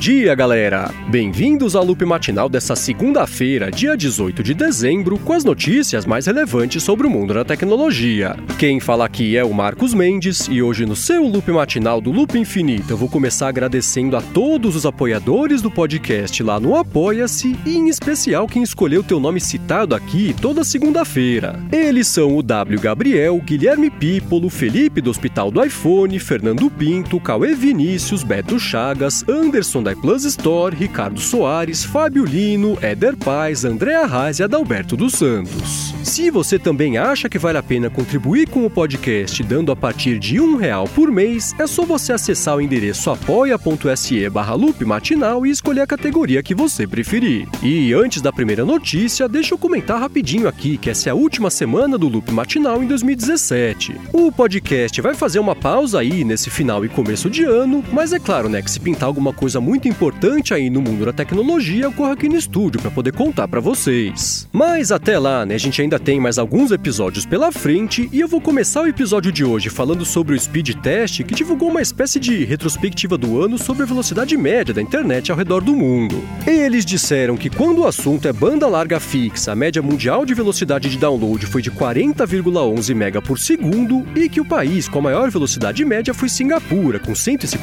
dia, galera! Bem-vindos ao Loop Matinal dessa segunda-feira, dia 18 de dezembro, com as notícias mais relevantes sobre o mundo da tecnologia. Quem fala aqui é o Marcos Mendes e hoje no seu Loop Matinal do Loop Infinito eu vou começar agradecendo a todos os apoiadores do podcast lá no Apoia-se e em especial quem escolheu teu nome citado aqui toda segunda-feira. Eles são o W. Gabriel, Guilherme Pípolo, Felipe do Hospital do iPhone, Fernando Pinto, Cauê Vinícius, Beto Chagas, Anderson da Plus Store, Ricardo Soares, Fábio Lino, Éder Paz, Andréa Reis e Adalberto dos Santos. Se você também acha que vale a pena contribuir com o podcast dando a partir de R$1 por mês, é só você acessar o endereço apoia.se/loopmatinal e escolher a categoria que você preferir. E antes da primeira notícia, deixa eu comentar rapidinho aqui que essa é a última semana do Loop Matinal em 2017. O podcast vai fazer uma pausa aí nesse final e começo de ano, mas é claro, né, que se pintar alguma coisa muito importante aí no mundo da tecnologia, eu corro aqui no estúdio para poder contar para vocês. Mas até lá, né, a gente ainda tem mais alguns episódios pela frente e eu vou começar o episódio de hoje falando sobre o Speed Test, que divulgou uma espécie de retrospectiva do ano sobre a velocidade média da internet ao redor do mundo. Eles disseram que quando o assunto é banda larga fixa, a média mundial de velocidade de download foi de 40,11 MB por segundo e que o país com a maior velocidade média foi Singapura, com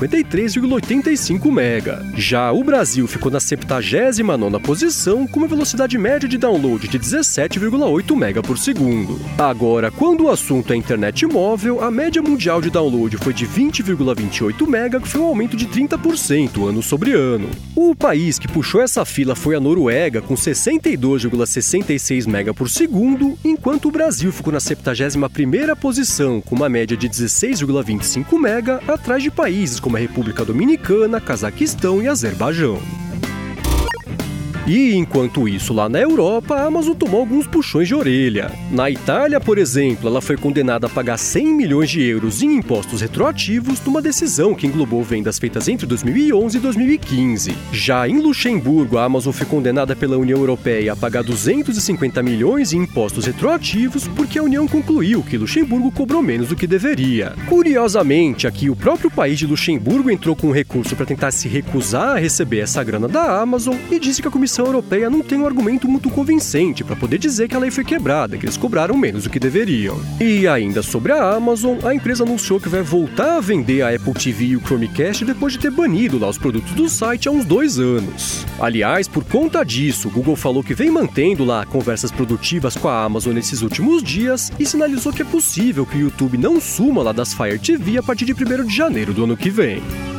153,85 MB. Já o Brasil ficou na 79ª posição, com uma velocidade média de download de 17,8 MB por segundo. Agora, quando o assunto é internet móvel, a média mundial de download foi de 20,28 MB, que foi um aumento de 30% ano sobre ano. O país que puxou essa fila foi a Noruega, com 62,66 MB por segundo, enquanto o Brasil ficou na 71ª posição, com uma média de 16,25 MB, atrás de países como a República Dominicana, Cazaquistão e Azerbaijão. E enquanto isso, lá na Europa, a Amazon tomou alguns puxões de orelha. Na Itália, por exemplo, ela foi condenada a pagar 100 milhões de euros em impostos retroativos numa decisão que englobou vendas feitas entre 2011 e 2015. Já em Luxemburgo, a Amazon foi condenada pela União Europeia a pagar 250 milhões em impostos retroativos porque a União concluiu que Luxemburgo cobrou menos do que deveria. Curiosamente, aqui o próprio país de Luxemburgo entrou com um recurso para tentar se recusar a receber essa grana da Amazon e disse que a Comissão Europeia não tem um argumento muito convincente para poder dizer que a lei foi quebrada, que eles cobraram menos do que deveriam. E ainda sobre a Amazon, a empresa anunciou que vai voltar a vender a Apple TV e o Chromecast depois de ter banido lá os produtos do site há uns 2 anos. Aliás, por conta disso, o Google falou que vem mantendo lá conversas produtivas com a Amazon nesses últimos dias e sinalizou que é possível que o YouTube não suma lá das Fire TV a partir de 1º de janeiro do ano que vem.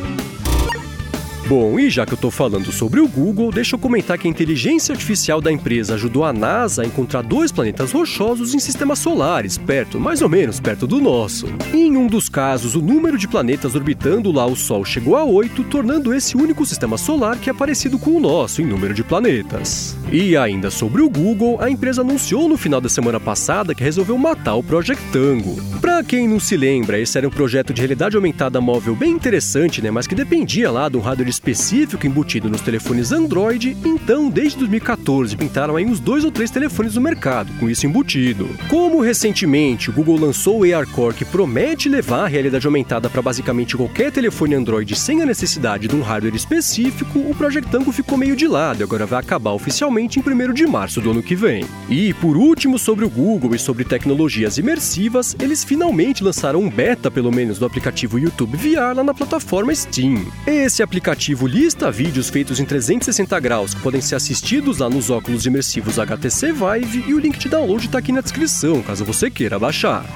Bom, e já que eu tô falando sobre o Google, deixa eu comentar que a inteligência artificial da empresa ajudou a NASA a encontrar 2 planetas rochosos em sistemas solares, mais ou menos perto do nosso. Em um dos casos, o número de planetas orbitando lá o Sol chegou a 8, tornando esse o único sistema solar que é parecido com o nosso em número de planetas. E ainda sobre o Google, a empresa anunciou no final da semana passada que resolveu matar o Project Tango. Pra quem não se lembra, esse era um projeto de realidade aumentada móvel bem interessante, né, mas que dependia lá de um hardware específico embutido nos telefones Android, então desde 2014 pintaram aí uns 2 ou 3 telefones no mercado com isso embutido. Como recentemente o Google lançou o ARCore, que promete levar a realidade aumentada para basicamente qualquer telefone Android sem a necessidade de um hardware específico, o Project Tango ficou meio de lado e agora vai acabar oficialmente em 1º de março do ano que vem. E por último, sobre o Google e sobre tecnologias imersivas, eles finalmente lançaram um beta pelo menos do aplicativo YouTube VR lá na plataforma Steam. Esse aplicativo lista vídeos feitos em 360 graus que podem ser assistidos lá nos óculos imersivos HTC Vive e o link de download está aqui na descrição, caso você queira baixar.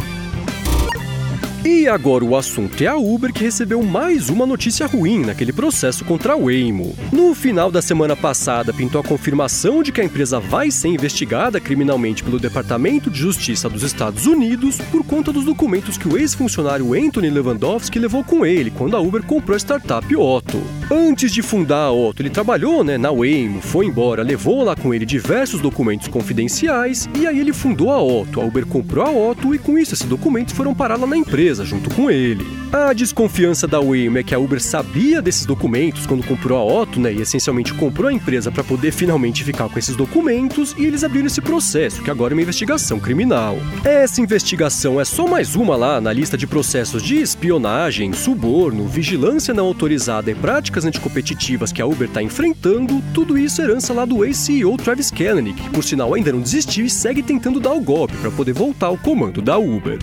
E agora o assunto é a Uber, que recebeu mais uma notícia ruim naquele processo contra a Waymo. No final da semana passada, pintou a confirmação de que a empresa vai ser investigada criminalmente pelo Departamento de Justiça dos Estados Unidos por conta dos documentos que o ex-funcionário Anthony Lewandowski levou com ele quando a Uber comprou a startup Otto. Antes de fundar a Otto, ele trabalhou na Waymo, foi embora, levou lá com ele diversos documentos confidenciais e aí ele fundou a Otto. A Uber comprou a Otto e com isso esses documentos foram parar lá na empresa, empresa junto com ele. A desconfiança da Waymo é que a Uber sabia desses documentos quando comprou a Otto, e essencialmente comprou a empresa para poder finalmente ficar com esses documentos, e eles abriram esse processo, que agora é uma investigação criminal. Essa investigação é só mais uma lá na lista de processos de espionagem, suborno, vigilância não autorizada e práticas anticompetitivas que a Uber está enfrentando, tudo isso herança lá do ex-CEO Travis Kalanick, que por sinal ainda não desistiu e segue tentando dar o golpe para poder voltar ao comando da Uber.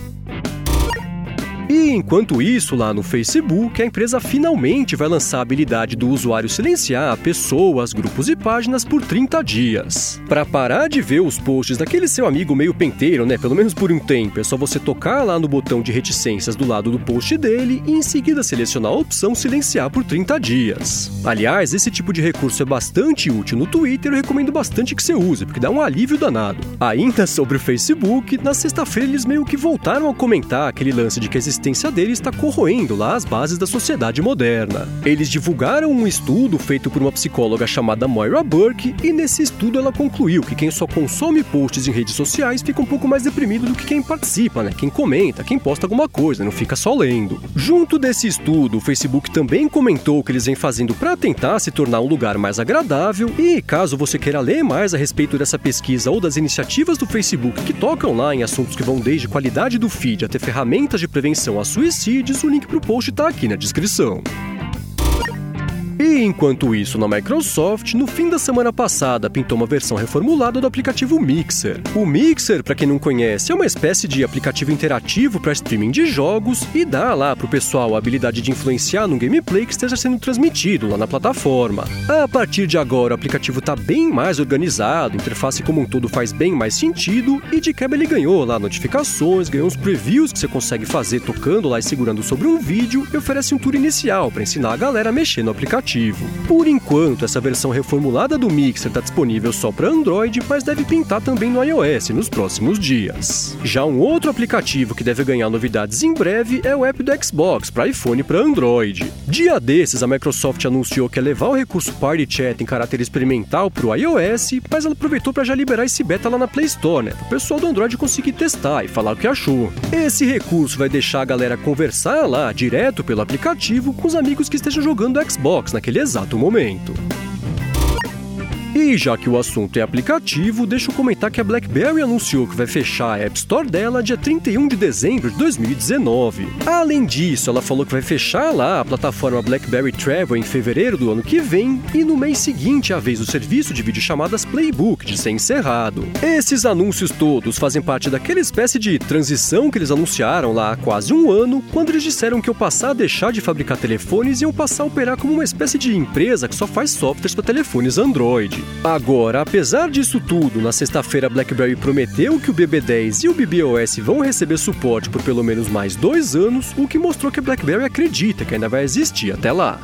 E enquanto isso, lá no Facebook, a empresa finalmente vai lançar a habilidade do usuário silenciar pessoas, grupos e páginas por 30 dias. Para parar de ver os posts daquele seu amigo meio penteiro, pelo menos por um tempo, é só você tocar lá no botão de reticências do lado do post dele e em seguida selecionar a opção silenciar por 30 dias. Aliás, esse tipo de recurso é bastante útil no Twitter, eu recomendo bastante que você use, porque dá um alívio danado. Ainda sobre o Facebook, na sexta-feira eles meio que voltaram a comentar aquele lance de que a existência dele está corroendo lá as bases da sociedade moderna. Eles divulgaram um estudo feito por uma psicóloga chamada Moira Burke, e nesse estudo ela concluiu que quem só consome posts em redes sociais fica um pouco mais deprimido do que quem participa, quem comenta, quem posta alguma coisa, não fica só lendo. Junto desse estudo, o Facebook também comentou o que eles vêm fazendo para tentar se tornar um lugar mais agradável, e caso você queira ler mais a respeito dessa pesquisa ou das iniciativas do Facebook que tocam lá em assuntos que vão desde qualidade do feed até ferramentas de prevenção a suicídios, o link pro post tá aqui na descrição. E enquanto isso, na Microsoft, no fim da semana passada, pintou uma versão reformulada do aplicativo Mixer. O Mixer, para quem não conhece, é uma espécie de aplicativo interativo para streaming de jogos e dá lá pro pessoal a habilidade de influenciar no gameplay que esteja sendo transmitido lá na plataforma. A partir de agora, o aplicativo tá bem mais organizado, a interface como um todo faz bem mais sentido e de quebra ele ganhou lá notificações, ganhou uns previews que você consegue fazer tocando lá e segurando sobre um vídeo e oferece um tour inicial para ensinar a galera a mexer no aplicativo. Por enquanto, essa versão reformulada do Mixer está disponível só para Android, mas deve pintar também no iOS nos próximos dias. Já um outro aplicativo que deve ganhar novidades em breve é o app do Xbox para iPhone e para Android. Dia desses, a Microsoft anunciou que ia levar o recurso Party Chat em caráter experimental para o iOS, mas ela aproveitou para já liberar esse beta lá na Play Store, para o pessoal do Android conseguir testar e falar o que achou. Esse recurso vai deixar a galera conversar lá direto pelo aplicativo com os amigos que estejam jogando Xbox naquele exato momento. E já que o assunto é aplicativo, deixa eu comentar que a BlackBerry anunciou que vai fechar a App Store dela dia 31 de dezembro de 2019. Além disso, ela falou que vai fechar lá a plataforma BlackBerry Travel em fevereiro do ano que vem e no mês seguinte a vez do serviço de videochamadas Playbook de ser encerrado. Esses anúncios todos fazem parte daquela espécie de transição que eles anunciaram lá há quase um ano, quando eles disseram que iam passar a deixar de fabricar telefones e iam passar a operar como uma espécie de empresa que só faz softwares para telefones Android. Agora, apesar disso tudo, na sexta-feira a BlackBerry prometeu que o BB10 e o BBOS vão receber suporte por pelo menos mais 2 anos, o que mostrou que a BlackBerry acredita que ainda vai existir até lá.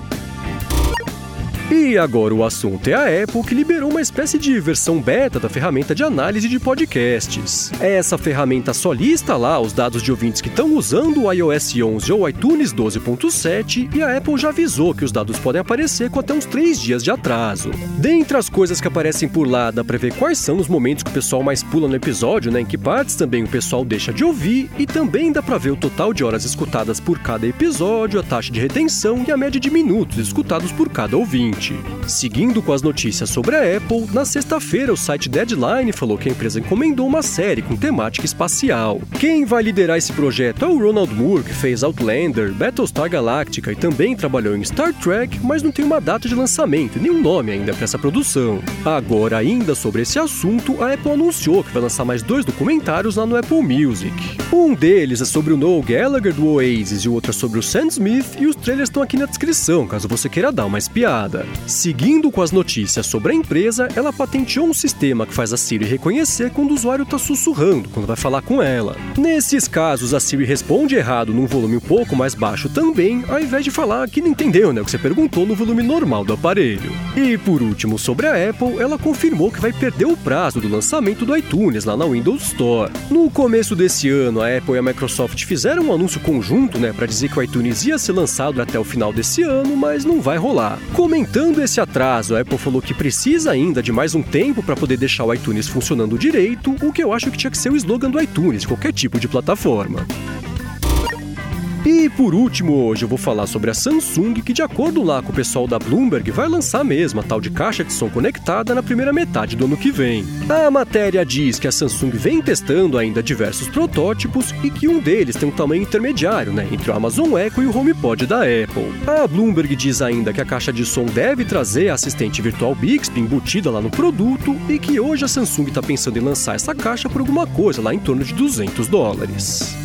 E agora o assunto é a Apple, que liberou uma espécie de versão beta da ferramenta de análise de podcasts. Essa ferramenta só lista lá os dados de ouvintes que estão usando o iOS 11 ou iTunes 12.7 e a Apple já avisou que os dados podem aparecer com até uns 3 dias de atraso. Dentre as coisas que aparecem por lá, dá pra ver quais são os momentos que o pessoal mais pula no episódio, em que partes também o pessoal deixa de ouvir, e também dá pra ver o total de horas escutadas por cada episódio, a taxa de retenção e a média de minutos escutados por cada ouvinte. Seguindo com as notícias sobre a Apple, na sexta-feira o site Deadline falou que a empresa encomendou uma série com temática espacial. Quem vai liderar esse projeto é o Ronald Moore, que fez Outlander, Battlestar Galactica e também trabalhou em Star Trek, mas não tem uma data de lançamento e nenhum nome ainda para essa produção. Agora, ainda sobre esse assunto, a Apple anunciou que vai lançar mais 2 documentários lá no Apple Music. Um deles é sobre o Noel Gallagher do Oasis e o outro é sobre o Sam Smith, e os trailers estão aqui na descrição, caso você queira dar uma espiada. Seguindo com as notícias sobre a empresa, ela patenteou um sistema que faz a Siri reconhecer quando o usuário está sussurrando, quando vai falar com ela. Nesses casos, a Siri responde errado num volume um pouco mais baixo também, ao invés de falar que não entendeu, o que você perguntou no volume normal do aparelho. E por último, sobre a Apple, ela confirmou que vai perder o prazo do lançamento do iTunes lá na Windows Store. No começo desse ano, a Apple e a Microsoft fizeram um anúncio conjunto, para dizer que o iTunes ia ser lançado até o final desse ano, mas não vai rolar. Comentando esse atraso, a Apple falou que precisa ainda de mais um tempo para poder deixar o iTunes funcionando direito, o que eu acho que tinha que ser o slogan do iTunes, de qualquer tipo de plataforma. E por último, hoje eu vou falar sobre a Samsung, que de acordo lá com o pessoal da Bloomberg, vai lançar mesmo a tal de caixa de som conectada na primeira metade do ano que vem. A matéria diz que a Samsung vem testando ainda diversos protótipos e que um deles tem um tamanho intermediário, entre o Amazon Echo e o HomePod da Apple. A Bloomberg diz ainda que a caixa de som deve trazer a assistente virtual Bixby embutida lá no produto e que hoje a Samsung está pensando em lançar essa caixa por alguma coisa lá em torno de $200.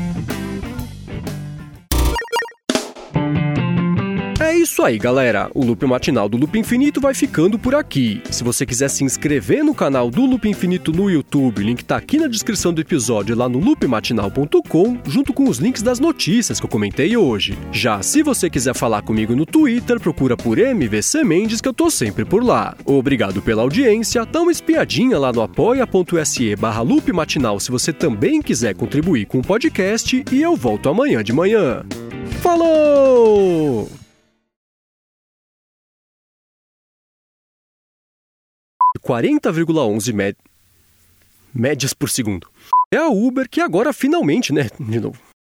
É isso aí, galera. O Loop Matinal do Loop Infinito vai ficando por aqui. Se você quiser se inscrever no canal do Loop Infinito no YouTube, o link tá aqui na descrição do episódio lá no loopmatinal.com, junto com os links das notícias que eu comentei hoje. Já se você quiser falar comigo no Twitter, procura por MVC Mendes, que eu tô sempre por lá. Obrigado pela audiência, dá uma espiadinha lá no apoia.se/loopmatinal se você também quiser contribuir com o podcast e eu volto amanhã de manhã. Falou! 40,11 médias por segundo. É a Uber que agora finalmente, de novo.